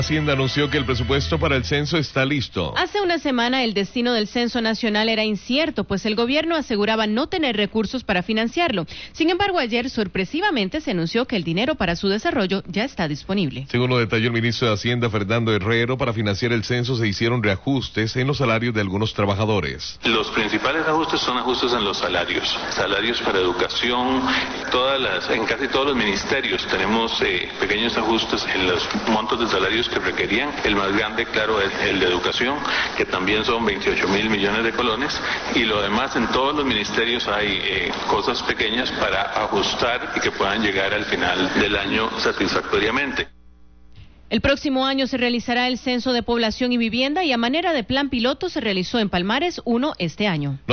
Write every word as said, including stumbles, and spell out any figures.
Hacienda anunció que el presupuesto para el censo está listo. Hace una semana el destino del censo nacional era incierto, pues el gobierno aseguraba no tener recursos para financiarlo. Sin embargo, ayer sorpresivamente se anunció que el dinero para su desarrollo ya está disponible. Según lo detalló el ministro de Hacienda, Fernando Herrero, para financiar el censo se hicieron reajustes en los salarios de algunos trabajadores. Los principales ajustes son ajustes en los salarios, salarios para educación, todas las, en casi todos los ministerios tenemos eh, pequeños ajustes en los montos de salarios que requerían. El más grande, claro, es el de educación, que también son veintiocho mil millones de colones, y lo demás en todos los ministerios hay eh, cosas pequeñas para ajustar y que puedan llegar al final del año satisfactoriamente. El próximo año se realizará el censo de población y vivienda y a manera de plan piloto se realizó en Palmares uno este año.